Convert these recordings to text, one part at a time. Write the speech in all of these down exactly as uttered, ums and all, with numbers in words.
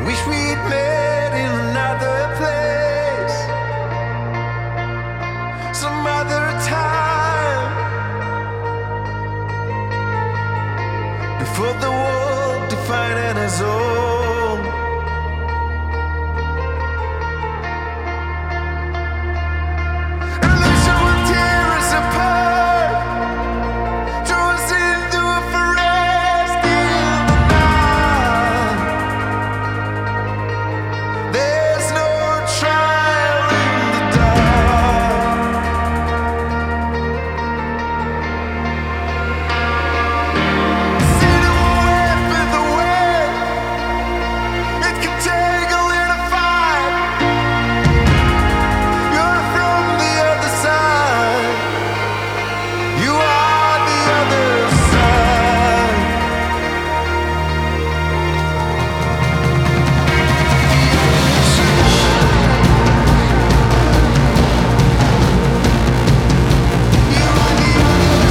Wish we'd met in another place, some other time, before the world defining us all. Illusion will tear us apart, throw us into a forest in the night. There's no trial in the dark. See the web in the web, it can tangle in a fight. You're from the other side, you are the other side. You are the other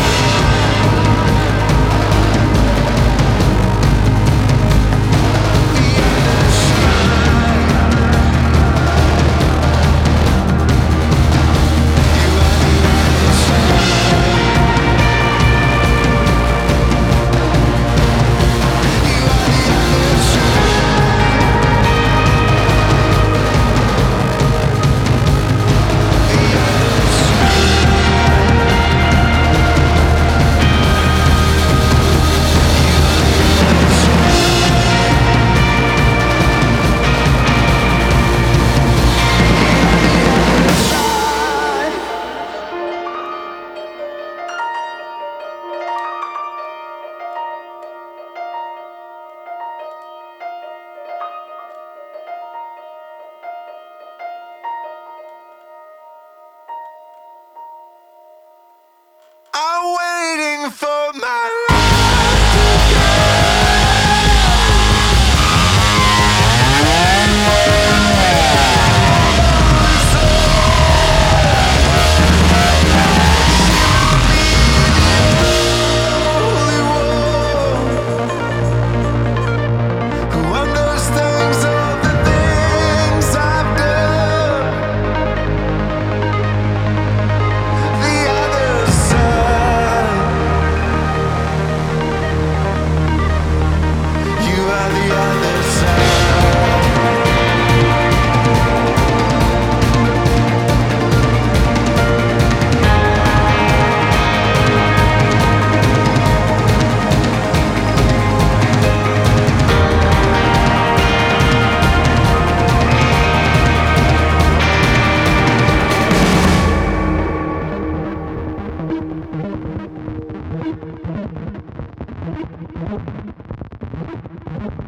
I'm waiting for my life to only one who understands all the things I've done. The other side, you are the other side. Thank you.